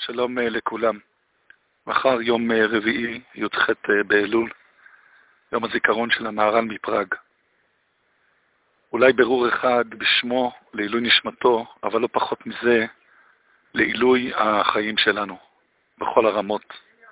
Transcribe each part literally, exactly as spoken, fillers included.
שלום לכולם. מחר יום רביעי, י"ח באלול, יום הזיכרון של המהר"ל מפראג. אולי ברור אחד בשמו לעילוי נשמתו, אבל לא פחות מזה, לעילוי החיים שלנו, בכל הרמות.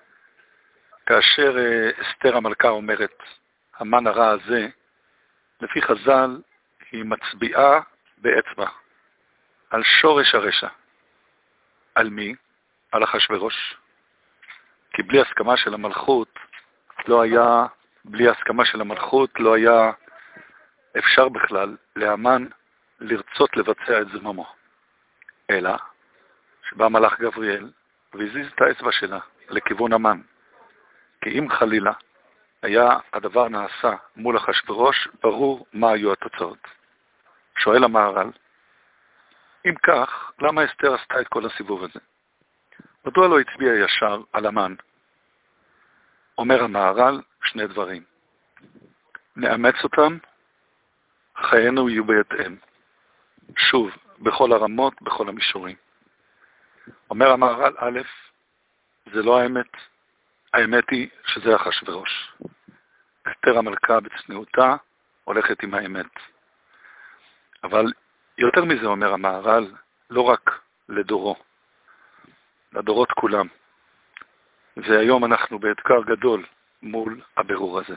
כאשר אסתר המלכה אומרת, המן הרע הזה, לפי חז"ל, היא מצביעה באצבע, על שורש הרשע. על מי? על אחשוורוש. כי בלי הסכמה של המלכות, לא היה, בלי הסכמה של המלכות, לא היה אפשר בכלל להמן לרצות לבצע את זממו. אלא, שבא מלאך גבריאל, והזיז את האצבע שלה לכיוון המן. כי אם חלילה היה הדבר נעשה מול אחשוורוש, ברור מה היו התוצאות. שואל המהר"ל, אם כך, למה אסתר עשתה את כל הסיבוב הזה? מדוע לא הצביע ישר על המן? אומר המהר"ל שני דברים. נאמץ אותם, חיינו יהיו בהתאם. שוב, בכל הרמות, בכל המישורים. אומר המהר"ל, א', זה לא האמת. האמת היא שזה אחשוורוש. אסתר המלכה בצניעותה הולכת עם האמת. אבל יותר מזה אומר המהר"ל, לא רק לדורו, לדורות כולם. והיום אנחנו באתגר גדול מול הבירור הזה.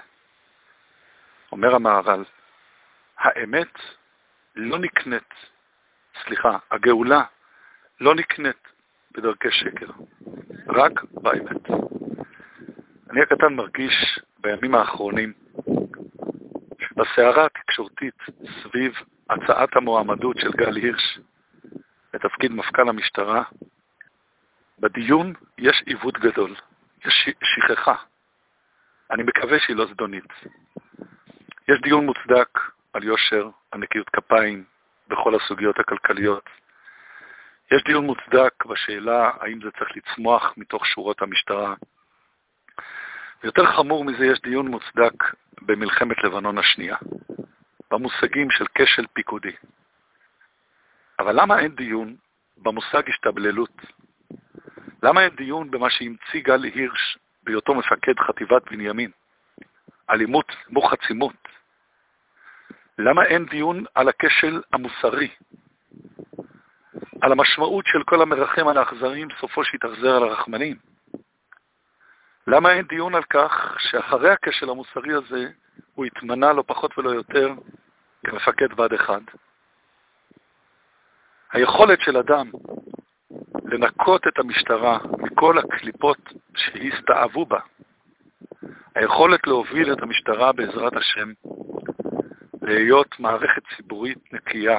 אומר המהר"ל, האמת לא נקנית, סליחה, הגאולה לא נקנית בדרכי שקר, רק באמת. אני הקטן מרגיש בימים האחרונים שבסערה התקשורתית סביב הצעת המועמדות של גל הירש לתפקיד מפכ"ל המשטרה, בדיון יש עיוות גדול, יש שכחה. אני מקווה שהיא לא זדונית. יש דיון מוצדק על יושר, על נקיות כפיים, בכל הסוגיות הכלכליות. יש דיון מוצדק בשאלה האם זה צריך לצמוח מתוך שורות המשטרה. ויותר חמור מזה, יש דיון מוצדק במלחמת לבנון השנייה, במושגים של כשל פיקודי. אבל למה אין דיון במושג השתבללות? למה אין דיון במה שהמציא גל הירש בהיותו מפקד חטיבת בנימין? אלימות מוך עצימות. למה אין דיון על הכשל המוסרי? על המשמעות של כל המרחם על האכזרים סופו שיתאכזר על הרחמנים? למה אין דיון על כך שאחרי הכשל המוסרי הזה הוא התמנה לא פחות ולא יותר כמפקד ועד אחד? היכולת של אדם לנקות את המשטרה מכל הקליפות שהסתאבו בה, היכולת להוביל את המשטרה בעזרת השם להיות מערכת ציבורית נקייה,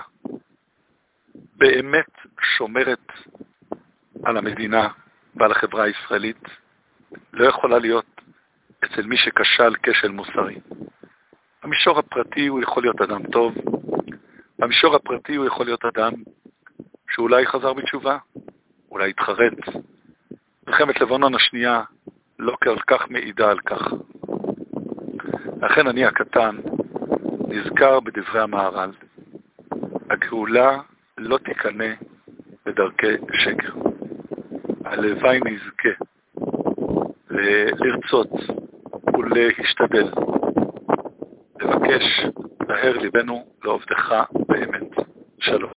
באמת שומרת על המדינה ועל החברה הישראלית, לא יכולה להיות אצל מי שכשל כשל מוסרי. במישור הפרטי הוא יכול להיות אדם טוב, במישור הפרטי הוא יכול להיות אדם שאולי חזר בתשובה, אולי התחרט. מלחמת לבנון השנייה לא כל כך מעידה על כך. לכן אני הקטן נזכר בדברי המהר"ל. הגאולה לא תיכנע בדרכי שקר. הלוואי נזכה לרצות ולהשתדל, לבקש להר ליבנו לעובדך באמת. שלום.